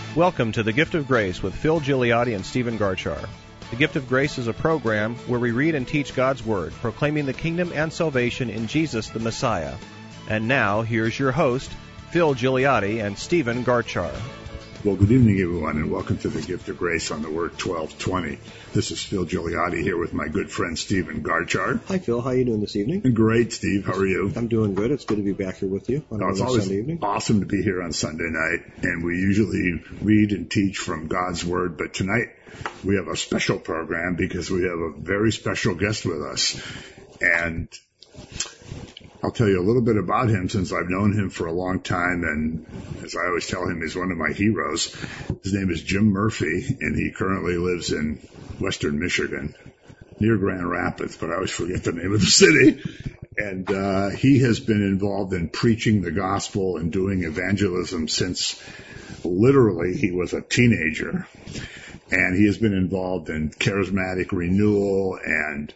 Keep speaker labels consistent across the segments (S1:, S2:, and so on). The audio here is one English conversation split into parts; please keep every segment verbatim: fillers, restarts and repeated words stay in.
S1: Welcome to The Gift of Grace with Phil Gigliotti and Stephen Garchar. The Gift of Grace is a program where we read and teach God's Word, proclaiming the kingdom and salvation in Jesus the Messiah. And now, here's your host, Phil Gigliotti and Stephen Garchar.
S2: Well, good evening, everyone, and welcome to The Gift of Grace on the Word twelve twenty. This is Phil Gigliotti here with my good friend Stephen Garchar.
S3: Hi, Phil. How are you doing this evening?
S2: Great, Steve. How are you?
S3: I'm doing good. It's good to be back here with you on
S2: oh,
S3: a
S2: it's always
S3: Sunday evening.
S2: Awesome to be here on Sunday night, and we usually read and teach from God's Word, but tonight we have a special program because we have a very special guest with us, and I'll tell you a little bit about him since I've known him for a long time, and as I always tell him, he's one of my heroes. His name is Jim Murphy, and he currently lives in western Michigan, near Grand Rapids, but I always forget the name of the city. And uh he has been involved in preaching the gospel and doing evangelism since literally he was a teenager. And he has been involved in charismatic renewal and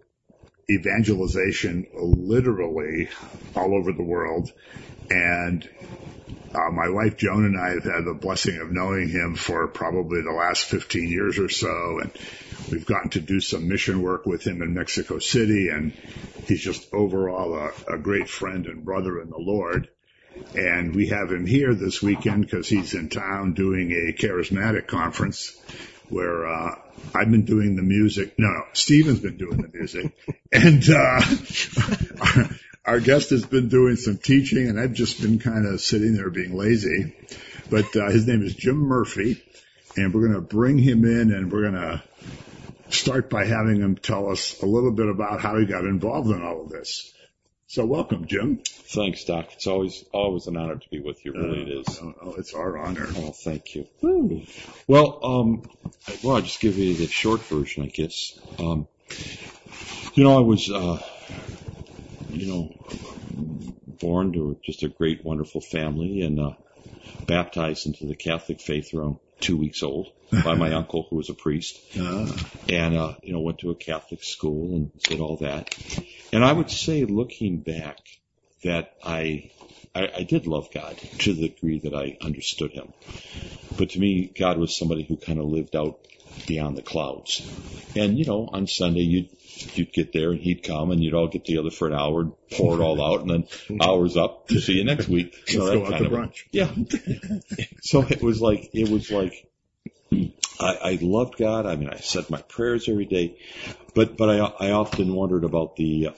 S2: evangelization literally all over the world. And uh, my wife Joan and I have had the blessing of knowing him for probably the last fifteen years or so, and we've gotten to do some mission work with him in Mexico City, and he's just overall a, a great friend and brother in the Lord. And we have him here this weekend because he's in town doing a charismatic conference where uh I've been doing the music. No, no, Stephen's been doing the music. And uh our, our guest has been doing some teaching, and I've just been kind of sitting there being lazy. But uh his name is Jim Murphy, and we're going to bring him in, and we're going to start by having him tell us a little bit about how he got involved in all of this. So welcome, Jim.
S4: Thanks, Doc. It's always always an honor to be with you. Really, uh, it is.
S2: Oh, oh, it's our honor.
S4: Oh, thank you. Woo. Well, um, well, I'll just give you the short version, I guess. Um, you know, I was, uh, you know, born to just a great, wonderful family, and uh, baptized into the Catholic faith around two weeks old by my uncle, who was a priest, uh. and uh, you know, went to a Catholic school and did all that. And I would say, looking back, that I, I I did love God to the degree that I understood Him. But to me, God was somebody who kind of lived out beyond the clouds. And you know, on Sunday you'd you'd get there and He'd come and you'd all get together for an hour and pour it all out, and then hours up to see you next week.
S2: So
S4: that
S2: go out
S4: kind
S2: to
S4: of
S2: brunch.
S4: Yeah. So it was like it was like. I, I loved God. I mean, I said my prayers every day, but but I I often wondered about the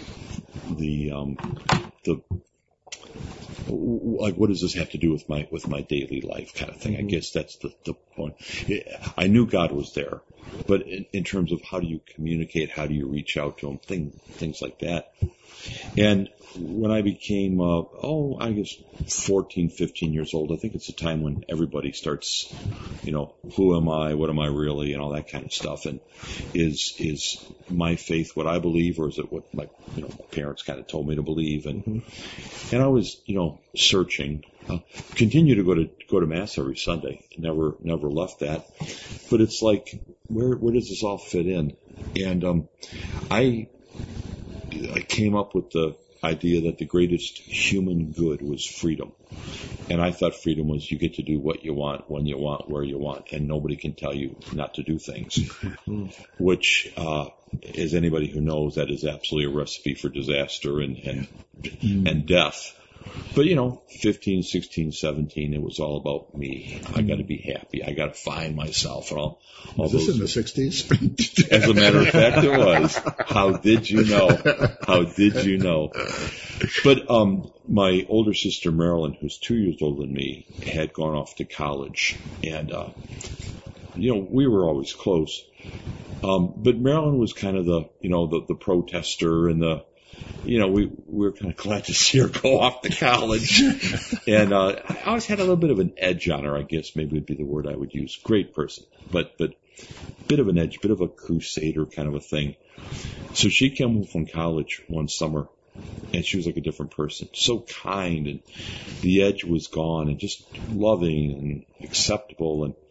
S4: the um the like what does this have to do with my with my daily life kind of thing. I guess that's the the point. I knew God was there, but in, in terms of how do you communicate, how do you reach out to Him, thing things like that. And when I became, uh, oh, I guess fourteen, fifteen years old, I think it's a time when everybody starts, you know, who am I, what am I really, and all that kind of stuff. And is is my faith what I believe, or is it what my, you know, my parents kind of told me to believe? And mm-hmm. and I was, you know, searching. Uh, continue to go to go to Mass every Sunday. Never never left that. But it's like, where where does this all fit in? And um, I. I came up with the idea that the greatest human good was freedom. And I thought freedom was you get to do what you want, when you want, where you want, and nobody can tell you not to do things. Which, uh, as anybody who knows, that is absolutely a recipe for disaster and, and, mm. and death. But, you know, fifteen, sixteen, seventeen, it was all about me. I got to be happy. I got to find myself. And all, all
S2: was this
S4: those.
S2: in the sixties?
S4: As a matter of fact, it was. How did you know? How did you know? But um, my older sister, Marilyn, who's two years older than me, had gone off to college. And, uh, you know, we were always close. Um, but Marilyn was kind of the, you know, the, the protester and the, you know, we, we were kind of glad to see her go off to college. And, uh, I always had a little bit of an edge on her, I guess maybe would be the word I would use. Great person, but, but bit of an edge, bit of a crusader kind of a thing. So she came home from college one summer, and she was like a different person. So kind, and the edge was gone, and just loving and acceptable. And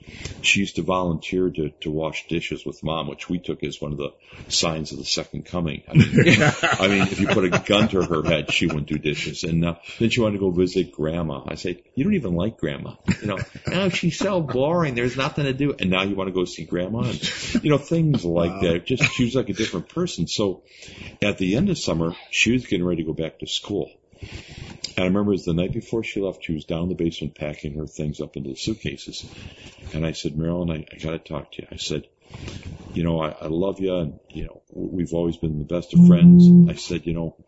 S4: she used to volunteer to, to wash dishes with Mom, which we took as one of the signs of the second coming. I mean, I mean if you put a gun to her head, she wouldn't do dishes. And uh, then she wanted to go visit Grandma. I say, you don't even like Grandma. You know, no, she's so boring. There's nothing to do. And now you want to go see Grandma? And, you know, things like wow. that. Just she was like a different person. So at the end of summer, she was getting ready to go back to school. And I remember it was the night before she left, she was down in the basement packing her things up into the suitcases. And I said, Marilyn, I, I got to talk to you. I said, you know, I, I love you, and, you know, we've always been the best of friends. I said, you know,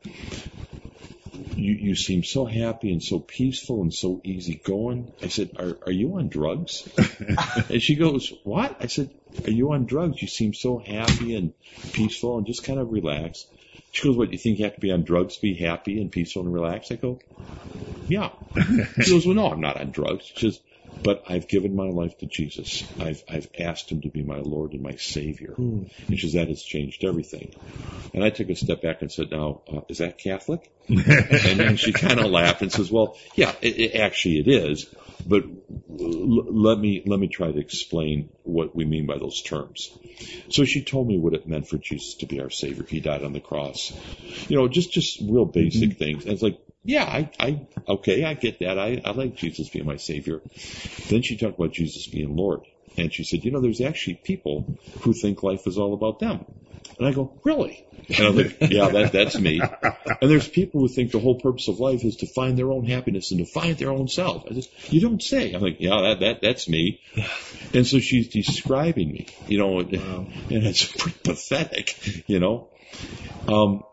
S4: you, you seem so happy and so peaceful and so easygoing. I said, are, are you on drugs? And she goes, what? I said, are you on drugs? You seem so happy and peaceful and just kind of relaxed. She goes, what, you think you have to be on drugs to be happy and peaceful and relaxed? I go, yeah. She goes, well, no, I'm not on drugs. She says, but I've given my life to Jesus. I've I've asked him to be my Lord and my Savior. Mm. And she says, that has changed everything. And I took a step back and said, now, uh, is that Catholic? And then she kind of laughed and says, well, yeah, it, it, actually it is. But l- let me let me try to explain what we mean by those terms. So she told me what it meant for Jesus to be our Savior. He died on the cross. You know, just, just real basic mm-hmm. things. And it's like, yeah, I, I, okay, I get that. I, I like Jesus being my Savior. Then she talked about Jesus being Lord. And she said, you know, there's actually people who think life is all about them. And I go, really? And I'm like, yeah, that, that's me. And there's people who think the whole purpose of life is to find their own happiness and to find their own self. I just, you don't say. I'm like, yeah, that, that, that's me. And so she's describing me, you know, and, wow. and it's pretty pathetic, you know. Um,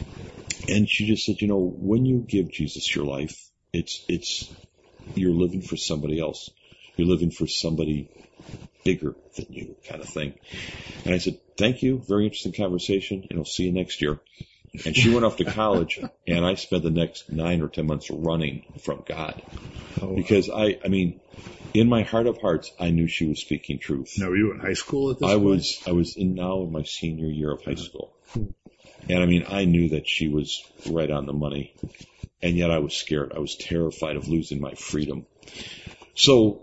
S4: and she just said, you know, when you give Jesus your life, it's, it's, you're living for somebody else. You're living for somebody bigger than you, kind of thing. And I said, thank you. Very interesting conversation. And I'll see you next year. And she went off to college, and I spent the next nine or ten months running from God. Oh, wow. Because I, I mean, in my heart of hearts, I knew she was speaking truth.
S2: Now, were you in high school at this
S4: I
S2: point?
S4: was, I was in now in my senior year of high school. And I mean, I knew that she was right on the money. And yet I was scared. I was terrified of losing my freedom. So,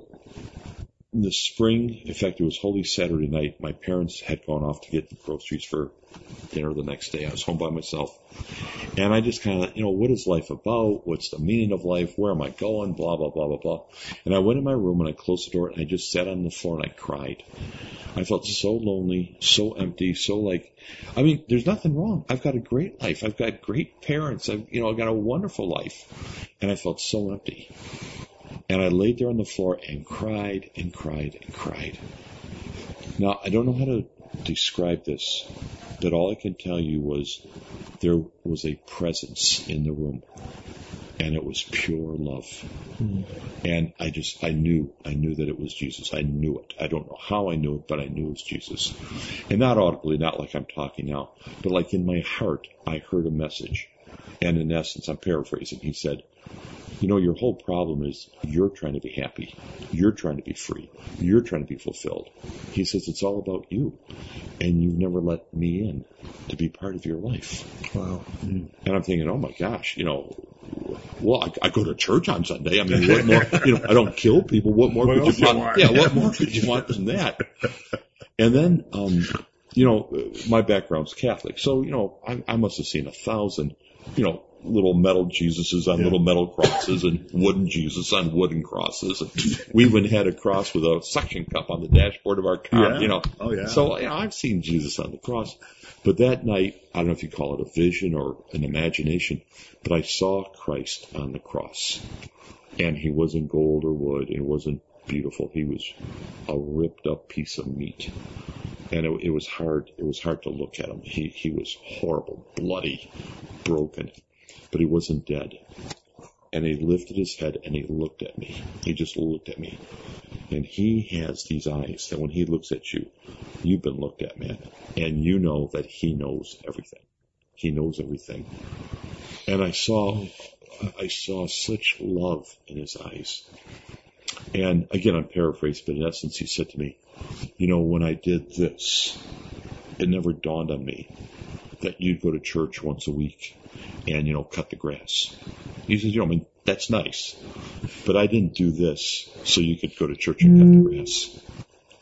S4: in the spring, in fact, it was Holy Saturday night. My parents had gone off to get groceries for dinner the next day. I was home by myself. And I just kind of, you know, what is life about? What's the meaning of life? Where am I going? Blah, blah, blah, blah, blah. And I went in my room and I closed the door and I just sat on the floor and I cried. I felt so lonely, so empty, so like, I mean, there's nothing wrong. I've got a great life. I've got great parents. I've, you know, I've got a wonderful life. And I felt so empty. And I laid there on the floor and cried and cried and cried. Now, I don't know how to describe this, but all I can tell you was there was a presence in the room, and it was pure love. Mm. And I just, I knew, I knew that it was Jesus. I knew it. I don't know how I knew it, but I knew it was Jesus. And not audibly, not like I'm talking now, but like in my heart, I heard a message. And in essence, I'm paraphrasing, he said, you know, your whole problem is you're trying to be happy. You're trying to be free. You're trying to be fulfilled. He says it's all about you. And you've never let me in to be part of your life.
S3: Wow.
S4: And I'm thinking, oh my gosh, you know, well, I, I go to church on Sunday. I mean, what more, you know, I don't kill people. What more
S2: what
S4: could you want?
S2: want?
S4: Yeah, what more could you want than that? And then, um, you know, my background's Catholic. So, you know, I, I must have seen a thousand, you know, little metal Jesuses on yeah. little metal crosses and wooden Jesus on wooden crosses. And we even had a cross with a suction cup on the dashboard of our car,
S2: yeah.
S4: you know.
S2: Oh, yeah.
S4: So, you know, I've seen Jesus on the cross. But that night, I don't know if you call it a vision or an imagination, but I saw Christ on the cross. And he wasn't gold or wood. It wasn't beautiful. He was a ripped up piece of meat. And it, it was hard, it was hard to look at him. He, he was horrible, bloody, broken. But he wasn't dead. And he lifted his head and he looked at me. He just looked at me. And he has these eyes that when he looks at you, you've been looked at, man. And you know that he knows everything. He knows everything. And I saw, I saw such love in his eyes. And again, I'm paraphrasing, but in essence, he said to me, you know, when I did this, it never dawned on me that you'd go to church once a week and, you know, cut the grass. He says, you know, I mean, that's nice, but I didn't do this so you could go to church and cut the grass.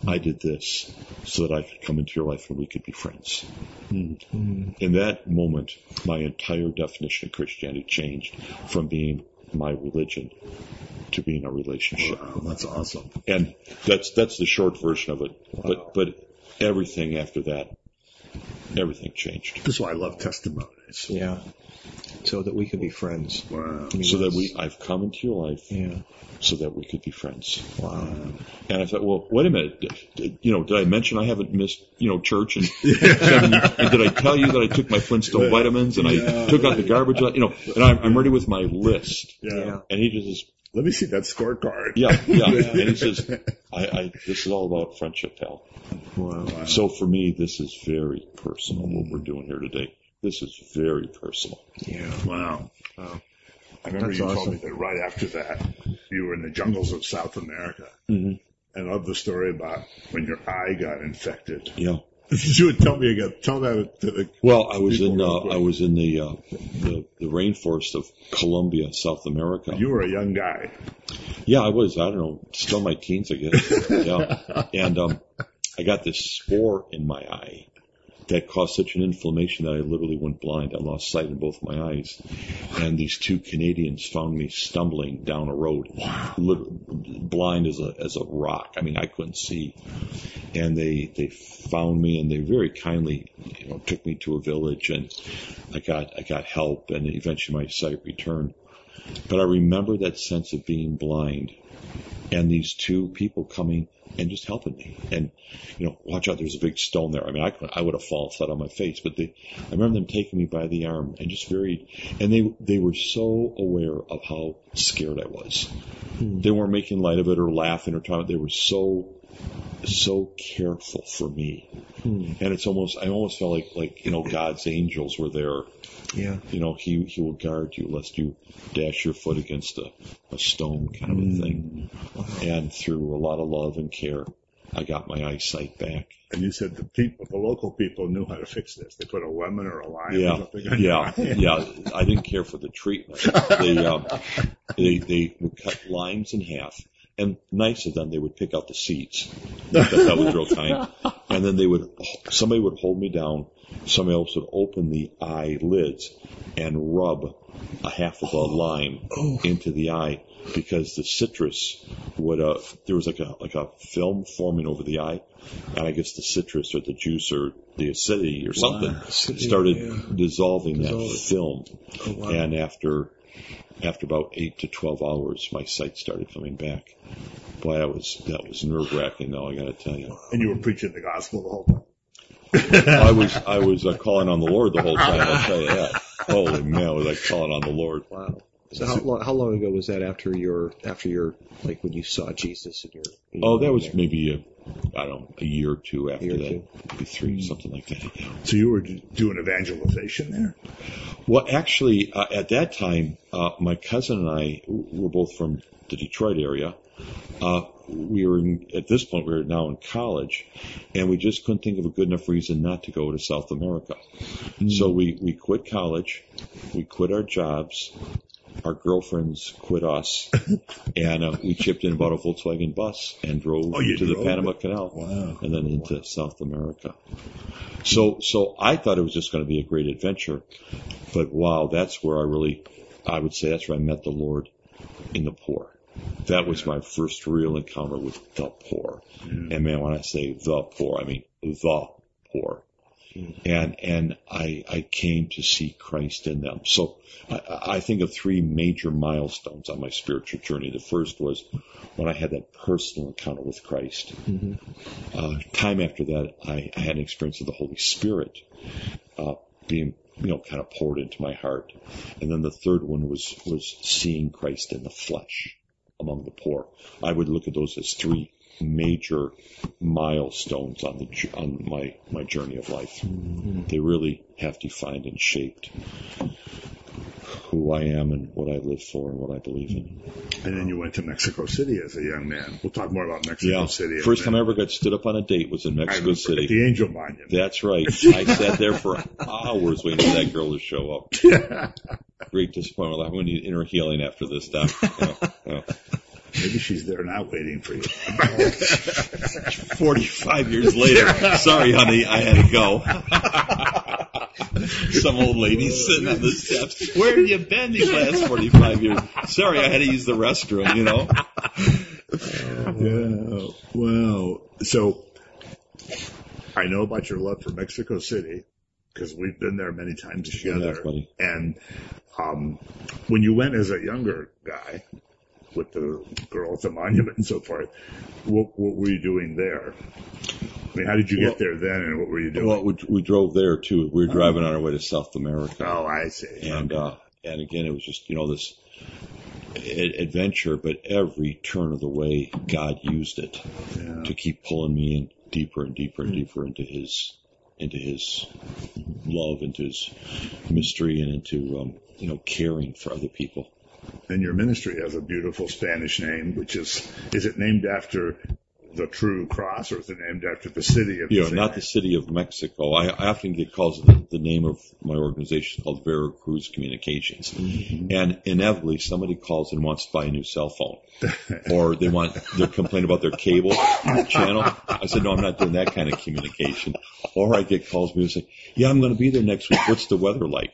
S4: I did this so that I could come into your life and we could be friends.
S3: Mm-hmm.
S4: In that moment, my entire definition of Christianity changed from being my religion to being a relationship.
S2: Wow, that's awesome.
S4: And that's that's the short version of it.
S3: Wow.
S4: But but everything after that, everything changed.
S2: That's why I love testimonies.
S3: Yeah. So that we could be friends.
S2: Wow.
S3: I mean,
S4: So that
S3: that's-
S4: we, I've come into your life
S3: Yeah.
S4: so that we could be friends.
S3: Wow.
S4: And I thought, well, wait a minute. Did- You know, did I mention I haven't missed, you know, church in seven years? And did I tell you that I took my Flintstone vitamins and I
S2: Yeah.
S4: took out the garbage? You know, and I'm, I'm ready with my list.
S2: Yeah.
S3: Yeah.
S4: And he just says,
S2: Let me see that scorecard.
S4: yeah, yeah. And he says, I, I, this is all about friendship, pal.
S3: Wow.
S2: Wow.
S4: So for me, this is very personal, what we're doing here today. This is very personal.
S3: Yeah.
S2: Wow.
S3: Wow.
S2: I remember
S3: That's
S2: you
S3: awesome.
S2: told me that right after that, you were in the jungles of South America.
S4: Mm-hmm.
S2: And I love the story about when your eye got infected.
S4: Yeah.
S2: You would tell me again. Tell that to the.
S4: Well, I was
S2: people
S4: in,
S2: real
S4: uh,
S2: quick.
S4: I was in the, uh, the, the rainforest of Colombia, South America.
S2: You were a young guy.
S4: Yeah, I was, I don't know, still my teens, I guess. Yeah. And, um, I got this spore in my eye that caused such an inflammation that I literally went blind. I lost sight in both my eyes. And these two Canadians found me stumbling down a road, literally blind as a, as a rock. I mean, I couldn't see. And they, they found me and they very kindly, you know, took me to a village and I got, I got help and eventually my sight returned. But I remember that sense of being blind and these two people coming and just helping me. And, you know, watch out, there's a big stone there. I mean, I could, I would have fallen flat on my face, but they, I remember them taking me by the arm and just very, and they, they were so aware of how scared I was.
S3: Hmm.
S4: They weren't making light of it or laughing or talking. They were so, so careful for me.
S3: Hmm.
S4: And it's almost, I almost felt like, like, you know, God's angels were there.
S3: Yeah.
S4: You know, he, he will guard you lest you dash your foot against a, a stone kind of a thing.
S3: Wow.
S4: And through a lot of love and care, I got my eyesight back.
S2: And you said the people, the local people knew how to fix this. They put a lemon or a lime or
S4: Yeah,
S2: something on your
S4: yeah,
S2: eye.
S4: yeah. I didn't care for the treatment. They, um, they, they would cut limes in half. And nice of them, they would pick out the seeds. That, that was real kind. And then they would, somebody would hold me down. Somebody else would open the eyelids and rub a half of a lime into the eye because the citrus would, uh, there was like a, like a film forming over the eye. And I guess the citrus or the juice or the acidity or something
S3: Wow. Acidity,
S4: started
S3: yeah.
S4: dissolving
S3: Dissolve.
S4: that film.
S3: Oh, wow.
S4: And after, after about eight to twelve hours, my sight started coming back. Boy, that was, that was nerve wracking though, I gotta tell you.
S2: And you were preaching the gospel the whole time.
S4: I was, I was uh, calling on the Lord the whole time, I'll tell you that. Holy man, was I calling on the Lord.
S3: Wow. So how long, how long ago was that after your, after your, like when you saw Jesus in your, in
S4: Oh,
S3: your
S4: that was
S3: there?
S4: maybe a, I don't know, a year or two after
S3: Year or
S4: that.
S3: two.
S4: Maybe three, something like that. Yeah.
S2: So you were doing evangelization there?
S4: Well, actually, uh, at that time, uh, my cousin and I were both from the Detroit area. Uh, we were in, at this point, we were now in college, and we just couldn't think of a good enough reason not to go to South America.
S3: Mm.
S4: So we, we quit college, we quit our jobs, our girlfriends quit us, and uh, we chipped in about a Volkswagen bus and drove
S2: Oh, you
S4: to the
S2: drove
S4: Panama
S2: it?
S4: Canal,
S2: Wow.
S4: and then into South America. So, so I thought it was just going to be a great adventure, but wow, that's where I really, I would say that's where I met the Lord in the poor. That was my first real encounter with the poor.
S2: Mm.
S4: And man, when I say the poor, I mean the poor.
S3: Mm.
S4: And, and I, I came to see Christ in them. So I, I think of three major milestones on my spiritual journey. The first was when I had that personal encounter with Christ.
S3: Mhm.
S4: Uh, time after that, I, I had an experience of the Holy Spirit, uh, being, you know, kind of poured into my heart. And then the third one was, was seeing Christ in the flesh among the poor. I would look at those as three major milestones on the on my my journey of life.
S3: Mhm.
S4: They really have defined and shaped who I am and what I live for and what I believe in.
S2: And then you went to Mexico City as a young man. We'll talk more about Mexico
S4: Yeah,
S2: City. in a
S4: first time I
S2: minute.
S4: ever got stood up on a date was in
S2: I
S4: Mexico
S2: remember
S4: City.
S2: At the Angel Monument.
S4: That's right. I sat there for hours waiting for that girl to show up. Great disappointment. I went to inner healing after this time. You know, you know.
S2: Maybe she's there now waiting for you.
S4: forty-five years later. Sorry, honey, I had to go. Some old lady sitting on the steps. Where have you been these last forty-five years? Sorry, I had to use the restroom, you know.
S2: Yeah. Well, so I know about your love for Mexico City because we've been there many times together.
S4: Yeah,
S2: and um, when you went as a younger guy with the girl at the monument and so forth, what, what were you doing there? I mean, how did you
S4: well,
S2: get there then, and what were you doing?
S4: Well, we, we drove there too. We were driving on our way to South America.
S2: Oh, I see.
S4: And uh, and again, it was just you know this adventure, but every turn of the way, God used it
S2: yeah.
S4: to keep pulling me in deeper and deeper and deeper into His into His love, into His mystery, and into um, you know caring for other people.
S2: And your ministry has a beautiful Spanish name, which is is it named after the true cross, or is it named after the city of
S4: you know,
S2: the
S4: not
S2: name?
S4: the city of Mexico. I, I often get calls the, the name of my organization called Veracruz Communications, mm-hmm. and inevitably somebody calls and wants to buy a new cell phone, or they want they're complaining about their cable channel. I said, no, I'm not doing that kind of communication. Or I get calls me and say, yeah, I'm going to be there next week. What's the weather like?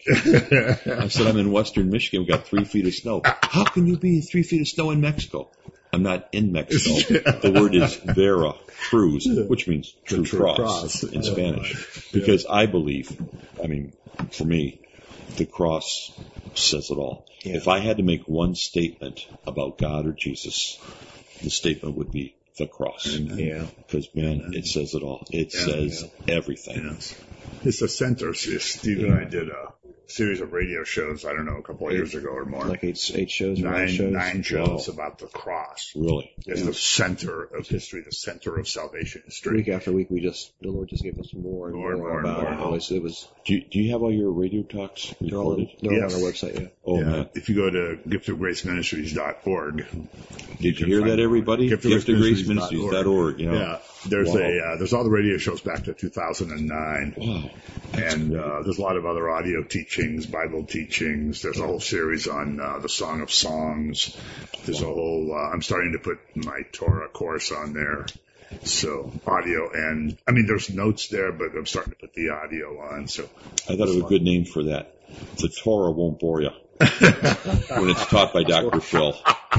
S4: I said, I'm in Western Michigan. We've got three feet of snow. How can you be three feet of snow in Mexico? I'm not in Mexico. The word is Vera Cruz, which means true, true cross, cross in yeah. Spanish. Because yeah. I believe, I mean, for me, the cross says it all. Yeah. If I had to make one statement about God or Jesus, the statement would be the cross.
S2: Yeah.
S4: Because, man, it says it all. It yeah, says yeah. everything.
S2: Yes. It's the center. Steve and I did a series of radio shows, I don't know, a couple of eight, years ago or more.
S3: Like eight, eight shows?
S2: Nine,
S3: shows?
S2: nine shows
S4: wow.
S2: about the cross.
S4: Really?
S2: It's yeah. the center of history, the center of salvation history.
S3: Week after week, we just, the Lord just gave us more and more, more, more about more. it. It was, it was,
S4: do, you, do you have all your radio talks recorded?
S3: They're, all, they're
S2: yes.
S3: on our website, yeah.
S4: Oh,
S2: yeah.
S4: man.
S2: If you go to gift of grace ministries dot org.
S4: Did you hear that, everybody? gift of grace ministries dot org. You know?
S2: Yeah. There's
S4: wow.
S2: a, uh, there's all the radio shows back to two thousand nine.
S4: Wow.
S2: And, uh, there's a lot of other audio teachings, Bible teachings. There's a whole series on, uh, the Song of Songs. There's wow. a whole, uh, I'm starting to put my Torah course on there. So audio and, I mean, there's notes there, but I'm starting to put the audio on. So
S4: I thought of a good name for that. The Torah won't bore you when it's taught by Doctor Phil.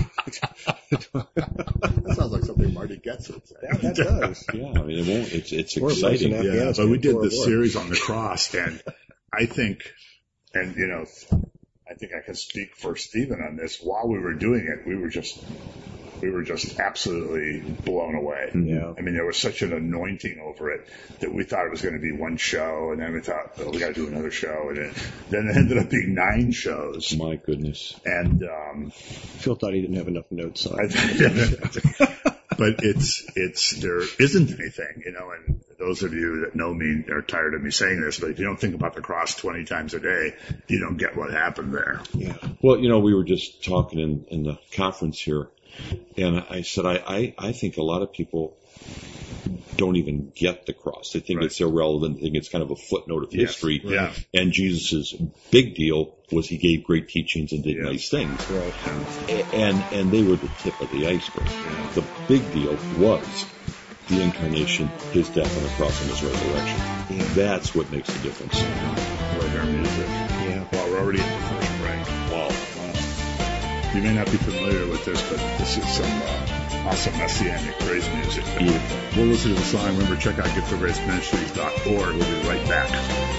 S2: That sounds like something Marty gets would say.
S3: That, that does.
S4: Yeah, I mean, it won't. It's it's
S3: We're
S4: exciting.
S2: Yeah, but we did the series on the cross, and I think, and you know, I think I can speak for Stephen on this. While we were doing it, we were just. We were just absolutely blown away.
S3: Yeah.
S2: I mean, there was such an anointing over it that we thought it was going to be one show, and then we thought, oh, we got to do another show, and it, then it ended up being nine shows.
S4: My goodness.
S2: And um,
S3: Phil thought he didn't have enough notes on it.
S2: But it's it's there isn't anything, you know. And those of you that know me are tired of me saying this, but if you don't think about the cross twenty times a day, you don't get what happened there.
S3: Yeah.
S4: Well, you know, we were just talking in, in the conference here. And I said, I, I, I think a lot of people don't even get the cross. They think right. it's irrelevant. They think it's kind of a footnote of
S2: yes.
S4: history.
S2: Yeah.
S4: And Jesus' big deal was he gave great teachings and did
S2: yes.
S4: nice things.
S3: Right.
S4: And, and they were the tip of the iceberg.
S2: Yeah.
S4: The big deal was the incarnation, his death on the cross and his resurrection.
S3: Yeah.
S4: That's what makes the difference.
S2: Right there, music.
S3: Yeah.
S2: Well, we're already in the first break.
S4: Wow.
S2: You may not be familiar with this, but this is some uh, awesome Messianic praise music.
S4: Beautiful.
S2: We'll listen to the song. Remember, check out gift of grace ministries dot org. We'll be right back.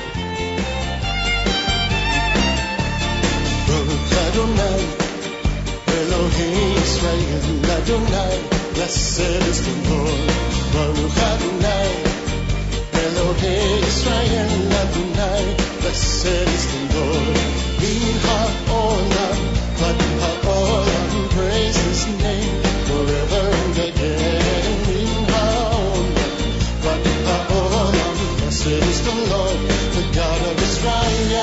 S5: Baruch Adonai, Elohim Israel Adonai, blessed is the Lord. Baruch Adonai, Elohim Israel Adonai, blessed is the Lord. Min ha'olam, but ha'olam, praise His name forever and again. Min ha'olam, but ha'olam, blessed is the Lord, the God of Israel.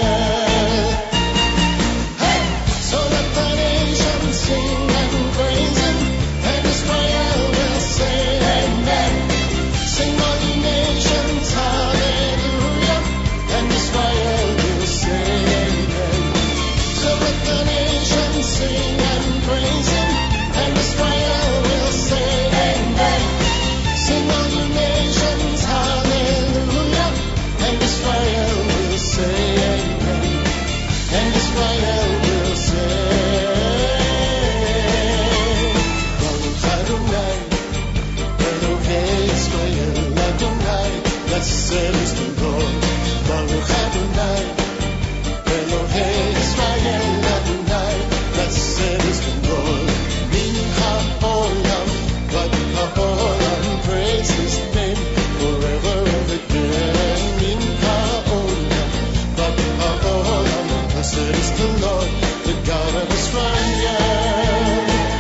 S5: Hey! So let the nations sing and praise Him, and Israel will say amen. Sing all ye nations, hallelujah, and Israel will say amen. So let blessed is the Lord, Baruch Adonai, Elohei Israel Adonai, blessed is the Lord, Min ha'olam, Vad ha'olam, praise His name forever and again. Min ha'olam, Vad ha'olam, blessed is the Lord, the God of Israel.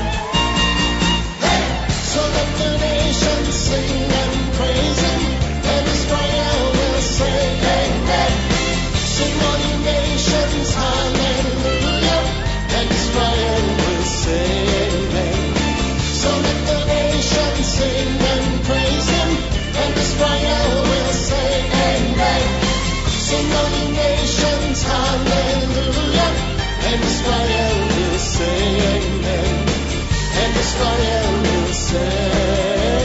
S5: Hey! So let the nations sing and praise Him, and Israel will say amen. Sing all you nations, hallelujah, and Israel will say amen. So let the nations sing and praise Him, and Israel will say amen. Sing all you nations, hallelujah, and Israel will say amen. And Israel will say.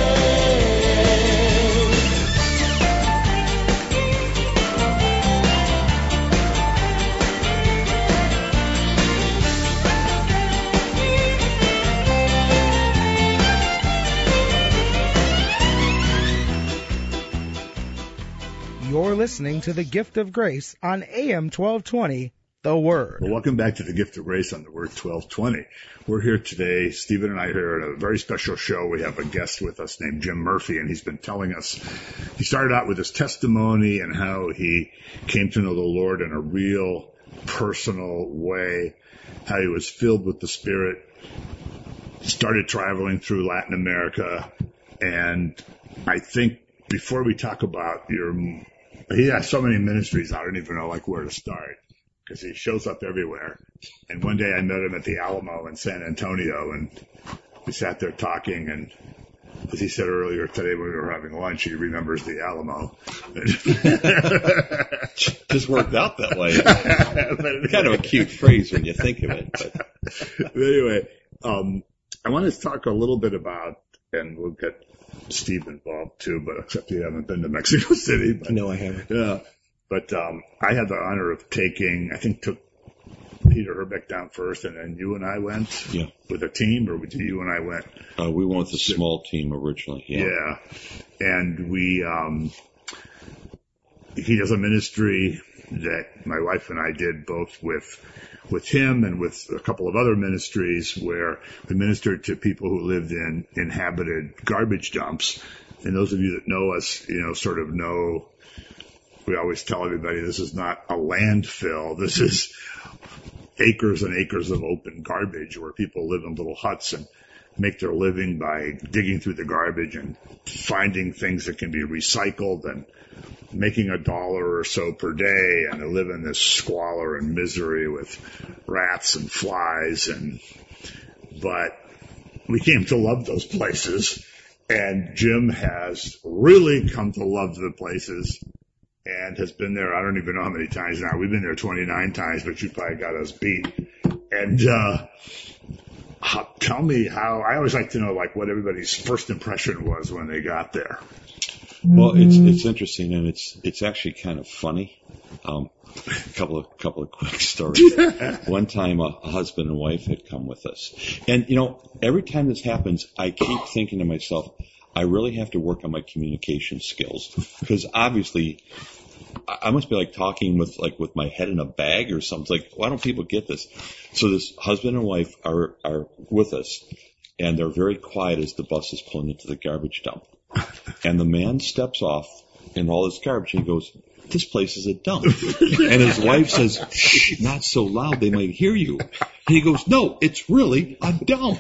S6: You're listening to The Gift of Grace on A M twelve twenty, The Word.
S2: Well, welcome back to the Gift of Grace on the Word twelve twenty. We're here today. Stephen and I are here at a very special show. We have a guest with us named Jim Murphy, and he's been telling us, he started out with his testimony and how he came to know the Lord in a real personal way, how he was filled with the Spirit, started traveling through Latin America, and I think before we talk about your, he has so many ministries, I don't even know like where to start, because he shows up everywhere. And one day I met him at the Alamo in San Antonio, and we sat there talking, and as he said earlier today when we were having lunch, he remembers the Alamo.
S4: Just worked out that way. It's kind of a cute phrase when you think of it. But,
S2: but anyway, um, I want to talk a little bit about, and we'll get Steve involved too, but except you haven't been to Mexico City. But,
S3: No, I haven't.
S2: Yeah. But um, I had the honor of taking, I think took Peter Herbeck down first, and then you and I went
S4: yeah.
S2: with a team, or you and I went?
S4: Uh, we went with a small team originally. Yeah.
S2: Yeah. And we, um, he does a ministry that my wife and I did both with, with him and with a couple of other ministries where we ministered to people who lived in inhabited garbage dumps. And those of you that know us, you know, sort of know, we always tell everybody this is not a landfill. This is acres and acres of open garbage where people live in little huts and make their living by digging through the garbage and finding things that can be recycled and making a dollar or so per day, and they live in this squalor and misery with rats and flies. And but we came to love those places, and Jim has really come to love the places and has been there, I don't even know how many times now. We've been there twenty-nine times, but you probably got us beat. And uh how, tell me how, I always like to know like what everybody's first impression was when they got there.
S4: Well, it's it's interesting, and it's it's actually kind of funny. Um, a couple of couple of quick stories. One time, a, a husband and wife had come with us, and you know, every time this happens, I keep thinking to myself, I really have to work on my communication skills, because obviously, I must be like talking with like with my head in a bag or something. Like, why don't people get this? So this husband and wife are are with us, and they're very quiet as the bus is pulling into the garbage dump. And the man steps off in all his garbage and he goes, "This place is a dump." And his wife says, "Shh, not so loud, they might hear you." And he goes, "No, it's really a dump."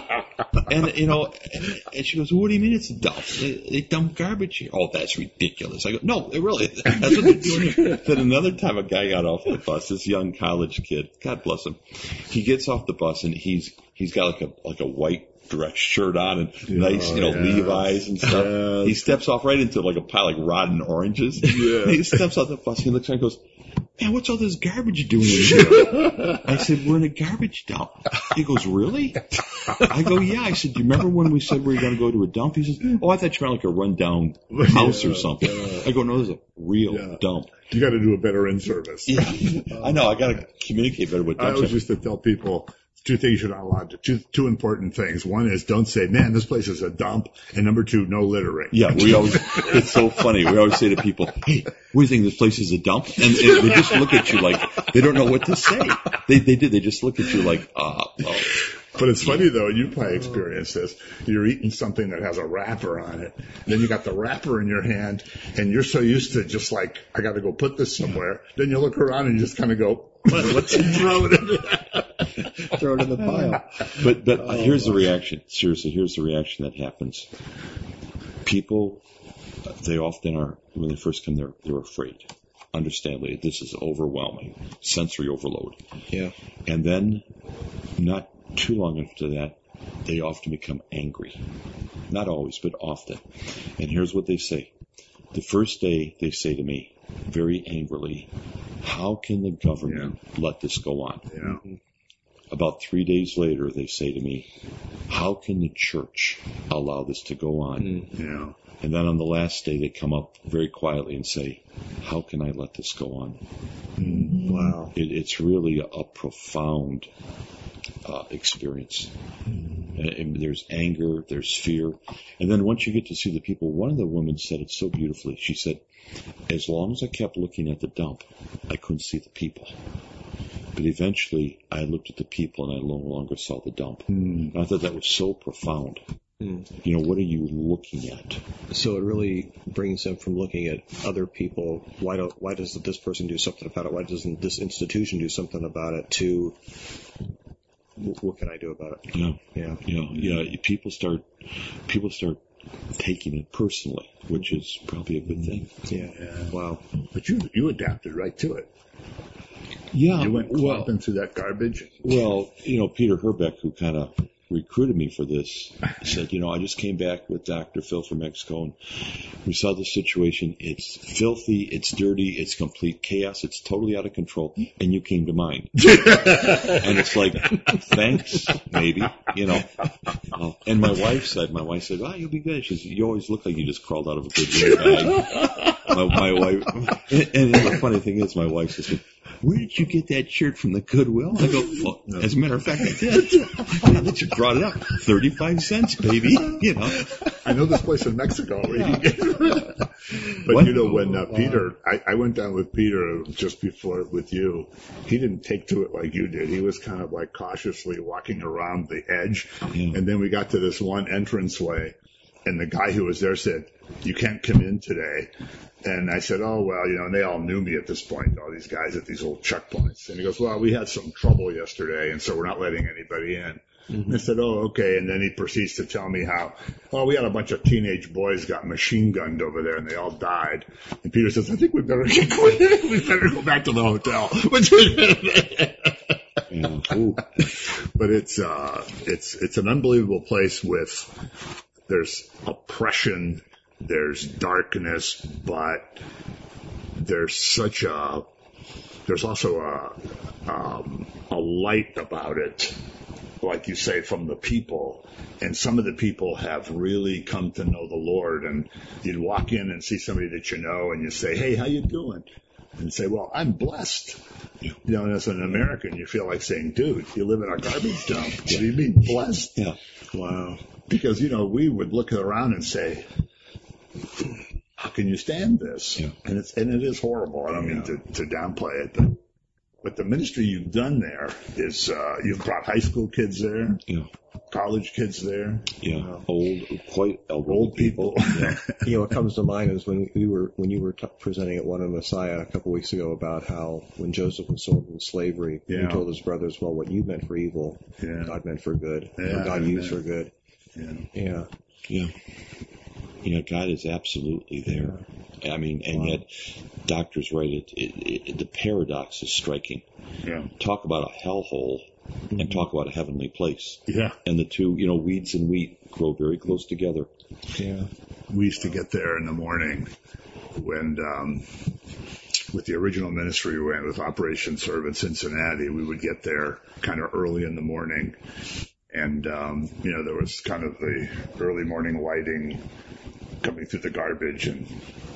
S4: And, you know, and she goes, "What do you mean it's a dump? They, they dump garbage here." "Oh, that's ridiculous." I go, "No, it really, that's what they're doing here." Then another time a guy got off the bus, this young college kid, God bless him. He gets off the bus and he's, he's got like a, like a white dress shirt on and nice, you know,
S2: yeah.
S4: Levi's and stuff.
S2: Yeah.
S4: He steps off right into like a pile of like rotten oranges.
S2: Yeah.
S4: He steps off the bus and he looks around and goes, "Man, what's all this garbage doing in here?" I said, "We're in a garbage dump." He goes, "Really?" I go, "Yeah." I said, "Do you remember when we said we were going to go to a dump?" He says, "Oh, I thought you meant like a rundown house
S2: yeah,
S4: or something."
S2: Yeah.
S4: I go, "No, there's a real
S2: Yeah.
S4: dump."
S2: You got to do a better in service.
S4: Yeah, I know. I got to communicate better with
S2: I
S4: dumps.
S2: always used to tell people, two things you're not allowed to, two, two important things. One is don't say, man, this place is a dump. And number two, no littering.
S4: Yeah, we always, it's so funny. We always say to people, hey, we think this place is a dump. And it, they just look at you like, they don't know what to say. They, they did. They just look at you like, ah, uh, well.
S2: But it's funny though, you probably experienced this. You're eating something that has a wrapper on it. Then you got the wrapper in your hand and you're so used to just like, I got to go put this somewhere. Then you look around and you just kind of go, let's throw it in,
S3: throw it in the pile.
S4: But, but oh, here's the reaction. Seriously, here's the reaction that happens. People, they often are, when they first come, they're, they're afraid. Understandably, this is overwhelming. Sensory overload.
S3: Yeah.
S4: And then, not too long after that, they often become angry. Not always, but often. And here's what they say. The first day they say to me, very angrily, how can the government yeah. let this go on?
S2: Yeah.
S4: About three days later, they say to me, how can the church allow this to go on?
S2: Mm. Yeah.
S4: And then on the last day, they come up very quietly and say, how can I let this go on?
S3: Mm. Wow.
S4: It, it's really a, a profound uh, experience. And, and there's anger, there's fear. And then once you get to see the people, one of the women said it so beautifully. She said, as long as I kept looking at the dump, I couldn't see the people. But eventually, I looked at the people and I no longer saw the dump.
S2: Mm.
S4: And I thought that was so profound.
S3: Mm.
S4: You know, what are you looking at?
S3: So it really brings them from looking at other people. Why don't? Why doesn't this person do something about it? Why doesn't this institution do something about it? To what can I do about it?
S4: Yeah,
S3: yeah,
S4: yeah, yeah. People start, people start taking it personally, which is probably a good thing.
S3: Yeah.
S2: yeah.
S3: Wow.
S2: But you you adapted right to it.
S4: Yeah.
S2: You went
S4: well,
S2: clomping through that garbage.
S4: Well, you know, Peter Herbeck, who kind of recruited me for this, said, you know, I just came back with Doctor Phil from Mexico, and we saw the situation. It's filthy, it's dirty, it's complete chaos, it's totally out of control, and you came to mind. And it's like, thanks, maybe, you know. Uh, and my wife said, my wife said, oh, you'll be good. She said, you always look like you just crawled out of a good bag. My, my wife, and, and the funny thing is, my wife says, where did you get that shirt from the Goodwill? I go, well, no. As a matter of fact, I did. Man, that you brought it up. thirty-five cents, baby. You know.
S2: I know this place in Mexico. Where
S4: Yeah.
S2: you get but what? You know, when uh, Peter, I, I went down with Peter just before with you, he didn't take to it like you did. He was kind of like cautiously walking around the edge.
S4: Yeah.
S2: And then we got to this one entranceway, and the guy who was there said, you can't come in today. And I said, oh, well, you know, and they all knew me at this point, all these guys at these old checkpoints. And he goes, well, we had some trouble yesterday, and so we're not letting anybody in. Mm-hmm. And I said, oh, okay. And then he proceeds to tell me how, oh, we had a bunch of teenage boys got machine gunned over there, and they all died. And Peter says, I think we better get we better go back to the hotel.
S4: Yeah. Ooh.
S2: But it's uh, it's it's an unbelievable place with there's oppression. There's darkness, but there's such a, there's also a, um, a light about it, like you say, from the people. And some of the people have really come to know the Lord. And you'd walk in and see somebody that you know, and you say, hey, how you doing? And say, well, I'm blessed. You know, and as an American, you feel like saying, dude, you live in a garbage dump. What do you mean, blessed?
S4: Yeah.
S2: Wow. Because, you know, we would look around and say, how can you stand this?
S4: Yeah.
S2: And it's and it is horrible. I don't mean to, to downplay it, but, but the ministry you've done there is uh, you've brought high school kids there,
S4: Yeah.
S2: college kids there,
S4: Yeah.
S2: uh,
S4: Old, quite elderly
S2: old people.
S4: Yeah.
S3: You know, what comes to mind is when we were when you were t- presenting at One of Messiah a couple weeks ago about how when Joseph was sold into slavery,
S2: Yeah.
S3: he told his brothers, "Well, what you meant for evil,
S2: Yeah.
S3: God meant for good,
S2: Yeah,
S3: or God used
S2: yeah.
S3: for good."
S2: Yeah.
S3: Yeah,
S4: Yeah. You know, God is absolutely there. I mean, and
S3: Wow.
S4: yet, Doctor's right. It, it, it, the paradox is striking.
S2: Yeah.
S4: Talk about a hellhole and talk about a heavenly place.
S2: Yeah.
S4: And the two, you know, weeds and wheat grow very close together.
S3: yeah,
S2: We used to get there in the morning when, um, with the original ministry we went with Operation Serve in Cincinnati, we would get there kind of early in the morning. And, um, you know, there was kind of the early morning lighting coming through the garbage, and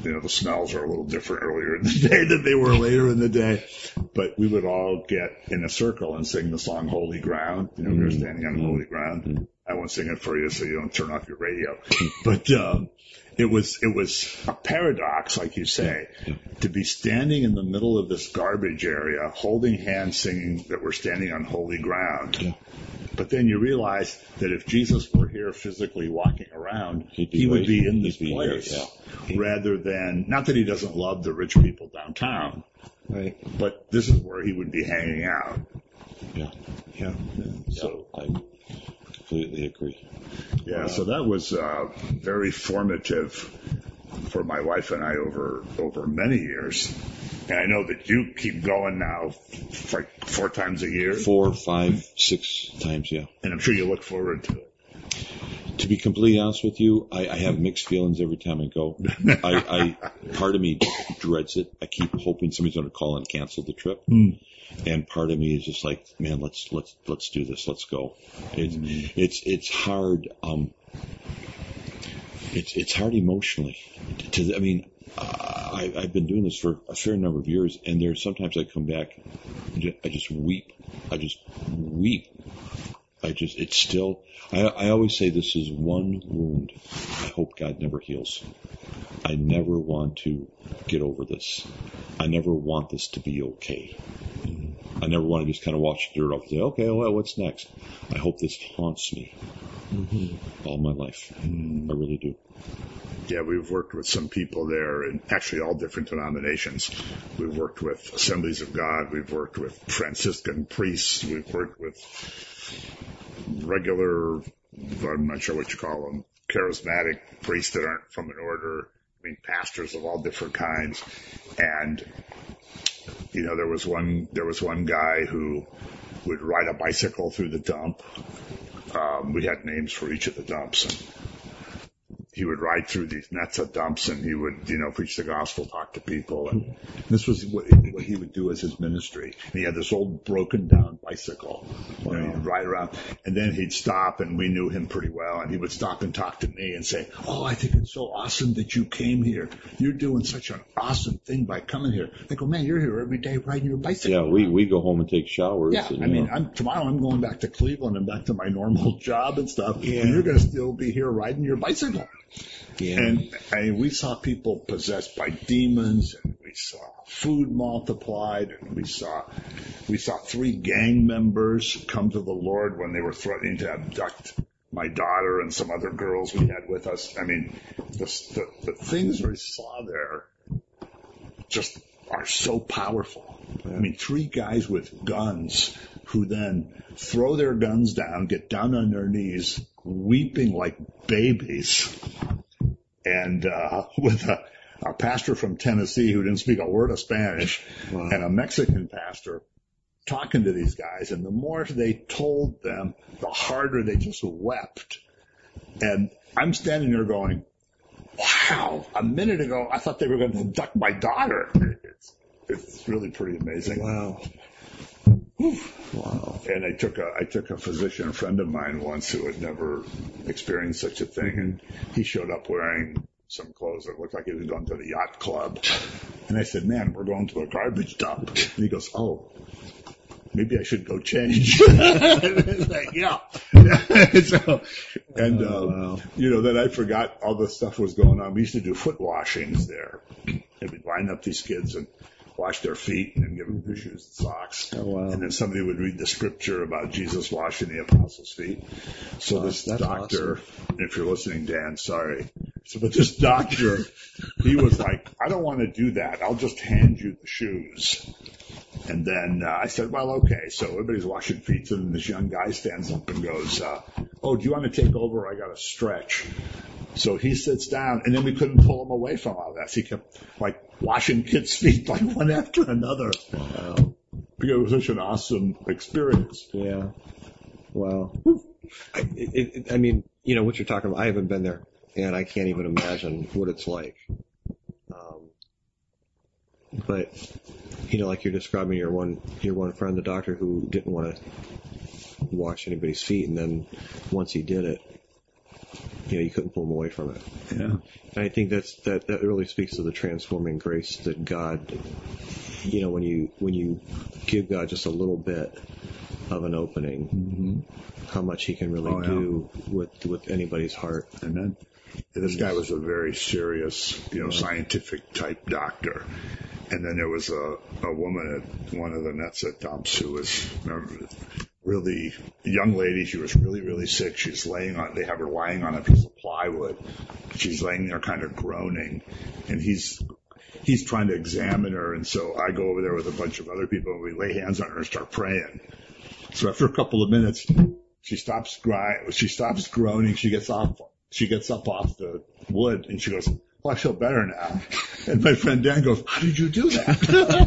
S2: you know, the smells are a little different earlier in the day than they were later in the day. But we would all get in a circle and sing the song Holy Ground. You know, we were standing on holy ground. I won't sing it for you so you don't turn off your radio. But um, it was it was a paradox, like you say, to be standing in the middle of this garbage area, holding hands, singing that we're standing on holy ground. Yeah. But then you realize that if Jesus were here physically walking around, he would be in this place here, yeah. rather than, not that he doesn't love the rich people downtown, right? But this is where he would be hanging out.
S4: Yeah,
S2: yeah. yeah. So
S4: I completely agree.
S2: Yeah,
S4: uh,
S2: so that was uh, very formative for my wife and I over over many years. And I know that you keep going now like four times a year.
S4: Four, five, six times, yeah.
S2: And I'm sure you look forward to it.
S4: To be completely honest with you, I, I have mixed feelings every time I go. I, I part of me dreads it. I keep hoping somebody's going to call and cancel the trip. Mm. And part of me is just like, man, let's let's let's do this. Let's go. It's mm. it's it's hard. Um, it's it's hard emotionally. To I mean. I, I've been doing this for a fair number of years, and there's sometimes I come back, I just weep. I just weep. I just, it's still, I, I always say this is one wound I hope God never heals. I never want to get over this. I never want this to be okay. I never want to just kind of watch the dirt off and say, okay, well, what's next? I hope this haunts me mm-hmm. all my life. Mm-hmm. I really do.
S2: Yeah, we've worked with some people there, and actually all different denominations. We've worked with Assemblies of God. We've worked with Franciscan priests. We've worked with regular, I'm not sure what you call them, charismatic priests that aren't from an order. I mean, pastors of all different kinds. And, you know, there was one, there was one guy who would ride a bicycle through the dump. Um, we had names for each of the dumps, and he would ride through these nets of dumps, and he would, you know, preach the gospel, talk to people. And this was what, what he would do as his ministry. And he had this old broken down bicycle. Wow. You know, he'd ride around, and then he'd stop, and we knew him pretty well. And he would stop and talk to me and say, "Oh, I think it's so awesome that you came here. You're doing such an awesome thing by coming here." I go, "Man, you're here every day riding your bicycle."
S4: Yeah, we, we go home and take showers.
S2: Yeah,
S4: and,
S2: I mean, I'm, tomorrow I'm going back to Cleveland and back to my normal job and stuff. Yeah. And you're going to still be here riding your bicycle. Yeah. And I mean, we saw people possessed by demons, and we saw food multiplied, and we saw we saw three gang members come to the Lord when they were threatening to abduct my daughter and some other girls we had with us. I mean, the, the, the things we saw there just are so powerful. Yeah. I mean, three guys with guns who then throw their guns down, get down on their knees, weeping like babies, and uh, with a, a pastor from Tennessee who didn't speak a word of Spanish, wow. and a Mexican pastor talking to these guys. And the more they told them, the harder they just wept. And I'm standing there going, wow, a minute ago I thought they were going to abduct my daughter. It's, it's really pretty amazing.
S3: Wow.
S2: Wow. And I took a I took a physician friend of mine once who had never experienced such a thing, and he showed up wearing some clothes that looked like he was going to the yacht club. And I said, "Man, we're going to a garbage dump." And he goes, "Oh, maybe I should go change." Like, yeah. so, and
S3: oh,
S2: um,
S3: wow.
S2: you know, then I forgot all the stuff was going on. We used to do foot washings there, and we'd line up these kids and wash their feet and then give them their shoes and socks.
S3: Oh, wow.
S2: And then somebody would read the scripture about Jesus washing the apostles' feet. So
S3: wow,
S2: this
S3: that's
S2: doctor,
S3: awesome.
S2: If you're listening, Dan, sorry. So, but this doctor, he was like, "I don't want to do that. I'll just hand you the shoes." And then uh, I said, "Well, okay." So everybody's washing feet, and then this young guy stands up and goes, uh, "Oh, do you want to take over? I got to stretch." So he sits down, and then we couldn't pull him away from all that. So he kept like washing kids' feet like one after another.
S3: Wow.
S2: Because it was such an awesome experience.
S3: Yeah. Wow. I, it, it, I mean, you know, what you're talking about, I haven't been there, and I can't even imagine what it's like. Um, but, you know, like you're describing your one, your one friend, the doctor who didn't want to wash anybody's feet, and then once he did it, you know, you couldn't pull them away from it.
S2: Yeah.
S3: And I think that's that that really speaks to the transforming grace that God, you know, when you when you give God just a little bit of an opening,
S2: Mm-hmm.
S3: how much He can really
S2: Oh, yeah.
S3: do with with anybody's heart.
S2: Amen. This guy was a very serious, you know, scientific type doctor. And then there was a, a woman at one of the nets at Dumps who was remember, really a young lady. She was really, really sick. She's laying on, they have her lying on a piece of plywood. She's laying there kind of groaning. And he's, he's trying to examine her. And so I go over there with a bunch of other people and we lay hands on her and start praying. So after a couple of minutes, she stops crying. She stops groaning. She gets off. She gets up off the wood and she goes, "Oh, I feel better now." And my friend Dan goes, "How did you do that?"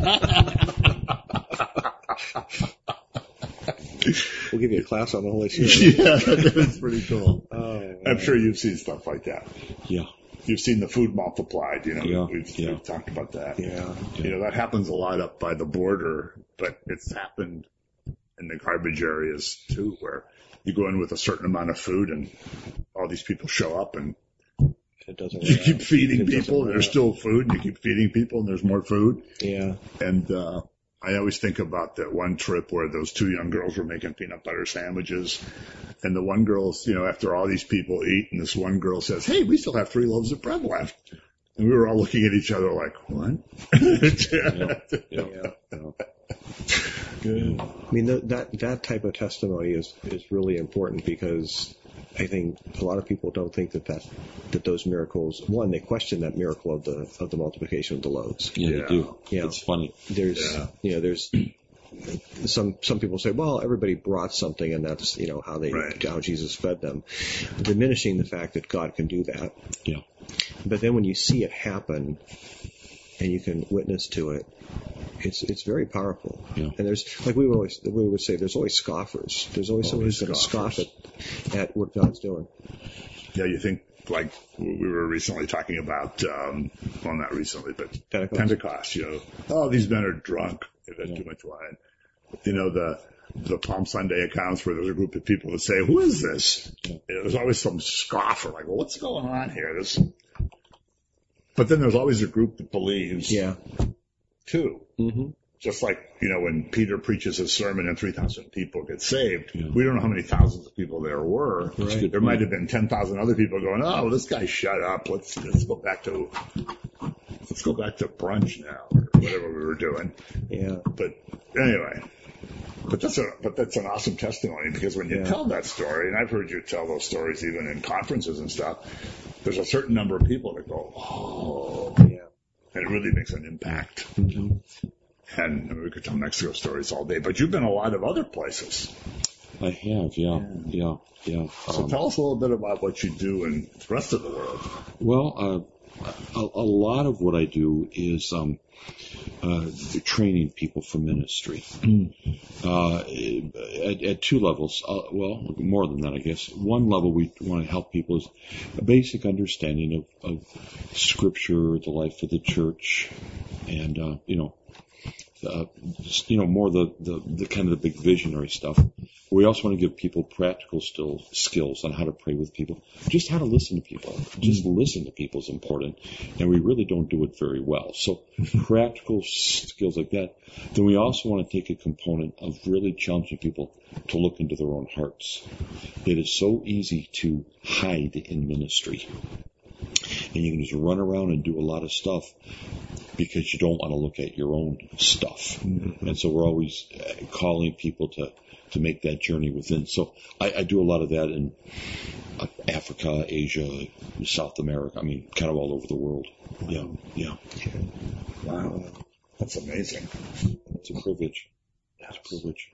S3: We'll give you a class on the Holy Spirit.
S2: Yeah, that's pretty cool.
S3: Oh,
S2: I'm sure you've seen stuff like that.
S4: Yeah.
S2: You've seen the food multiplied. You know,
S4: Yeah,
S2: we've,
S4: yeah.
S2: we've talked about that.
S3: yeah.
S2: You know, that happens a lot up by the border, but it's happened in the garbage areas too, where you go in with a certain amount of food and all these people show up and
S3: It doesn't.
S2: you
S3: wear
S2: keep
S3: out.
S2: feeding
S3: It doesn't
S2: people and
S3: wear
S2: there's
S3: out.
S2: still food and you keep feeding people and there's more food.
S3: Yeah.
S2: And, uh, I always think about that one trip where those two young girls were making peanut butter sandwiches. And the one girl's, you know, after all these people eat, and this one girl says, "Hey, we still have three loaves of bread left." And we were all looking at each other like, "What?"
S4: Yeah.
S3: Yeah.
S4: Yeah.
S2: Good.
S3: I mean, th- that that type of testimony is is really important because I think a lot of people don't think that that, that those miracles. One, they question that miracle of the of the multiplication of the loaves.
S4: Yeah,
S2: Yeah.
S4: they do.
S3: Yeah.
S4: It's funny.
S3: There's,
S2: Yeah.
S3: you know, there's some some people say, well, everybody brought something, and that's you know how they
S2: Right.
S3: how Jesus fed them, diminishing the fact that God can do that.
S4: Yeah.
S3: But then when you see it happen, and you can witness to it, it's it's very powerful.
S4: Yeah.
S3: And there's like we would always we would say there's always scoffers. There's always somebody
S2: Always
S3: who's going to scoff
S2: scoffers.
S3: at at what God's doing.
S2: Yeah, you think like we were recently talking about, um, well, not recently, but
S3: Pentecost.
S2: Pentecost, you know, oh, these men are drunk. They've had
S4: Yeah.
S2: too much wine. You know, the, the Palm Sunday accounts where there's a group of people that say, "Who is this?"
S4: Yeah.
S2: You know, there's always some scoffer like, "Well, what's going on here?" This, but then there's always a group that believes
S3: Yeah.
S2: too.
S3: Mm-hmm.
S2: Just like, you know, when Peter preaches his sermon and three thousand people get saved,
S4: Yeah.
S2: we don't know how many thousands of people there were.
S4: That's a good
S2: There
S4: point.
S2: might have been ten thousand other people going, "Oh, this guy shut up. Let's, let's go back to, let's go back to brunch now," or whatever we were doing.
S3: Yeah.
S2: But anyway, but that's a, but that's an awesome testimony because when you
S3: Yeah.
S2: tell that story, and I've heard you tell those stories even in conferences and stuff, there's a certain number of people that go, "Oh,"
S3: Yeah.
S2: and it really makes an impact.
S3: Mm-hmm.
S2: And I mean, we could tell Mexico stories all day, but you've been a lot of other places.
S4: I have. Yeah. Yeah. Yeah.
S2: So
S4: Um,
S2: tell us a little bit about what you do in the rest of the world.
S4: Well, uh, a, a lot of what I do is um, uh, training people for ministry uh, at, at two levels. Uh, well, more than that, I guess. One level we want to help people is a basic understanding of, of Scripture, the life of the church, and uh, you know, uh, just, you know, more the, the the kind of the big visionary stuff. We also want to give people practical still skills on how to pray with people, just how to listen to people. Just listen to people is important, and we really don't do it very well. So practical skills like that. Then we also want to take a component of really challenging people to look into their own hearts. It is so easy to hide in ministry, and you can just run around and do a lot of stuff because you don't want to look at your own stuff. And so we're always uh, calling people to to make that journey within. So I, I do a lot of that in uh, Africa, Asia, South America. I mean, kind of all over the world. Yeah, yeah.
S2: Wow. That's amazing.
S4: It's a privilege. It's a privilege.